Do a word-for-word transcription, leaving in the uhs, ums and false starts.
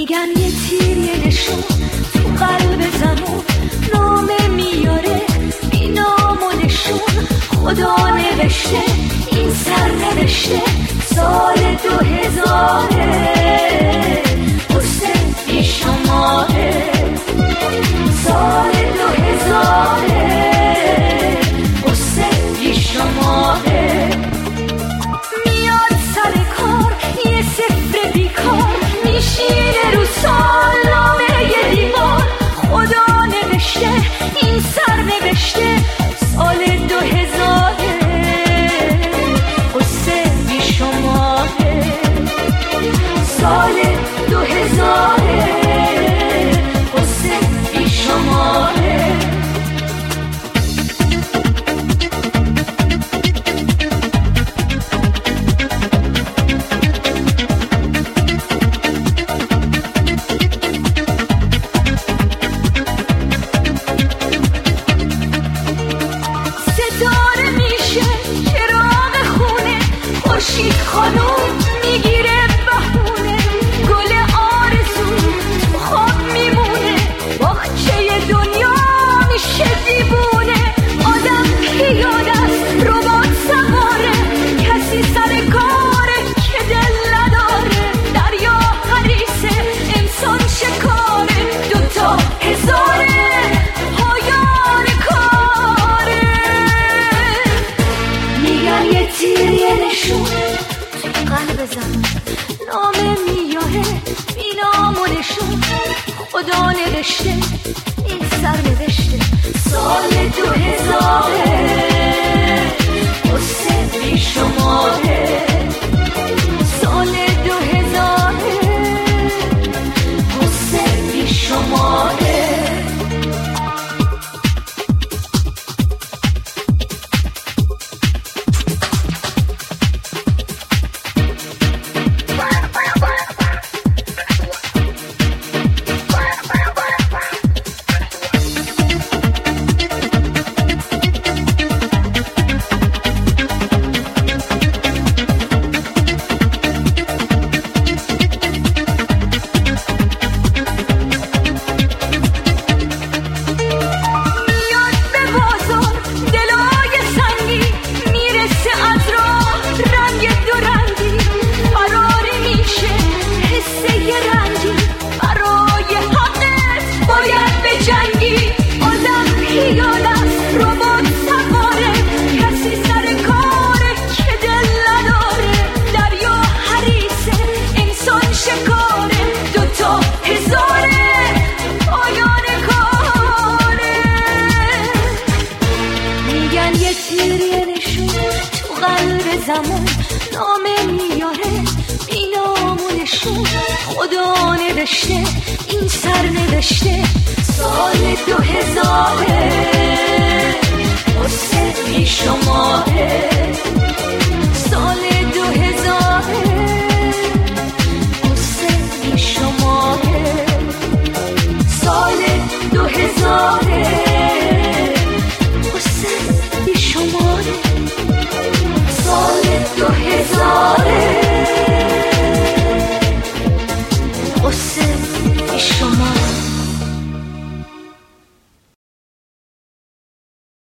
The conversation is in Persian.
میگن یه تیر یه نشون تو قلب زمون نامه میاره بی نام و نشون. خدا نوشته این سر نوشته سال دو هزاره قصه بی شماره. سال دو هزاره قصه بی شماره. میاد سر کار یه صفر بیکار میشینه رو سالامه یه دیوار. خدا نوشته این سر نوشته سال دو هزاره قصه بی شماره. سال دو هزاره قصه بی شماره. خانوم میگیره بهونه گل آرزو تو خواب میمونه. باغچه دنیا میشه دیوونه. آدم پیاده است ربات سواره کسی سر کاره که دل نداره. دریا حریصه انسان شکاره دوتا هزاره پایان کاره. میگن یه تیر یه نشون قلب زن نامه میاره بی نام و نشون. خدا نوشته این سر نوشته سال دو هزاره قصه بی شماره. سال دو هزاره قصه بی شماره. زمان نامه میاره بی نام و نشون. خدا نوشته این سر نوشته سال دو هزاره قصه بی شماره. سال دو هزاره قصه بی شماره. سال دو هزاره قصه بی شماره. سال دو هزاره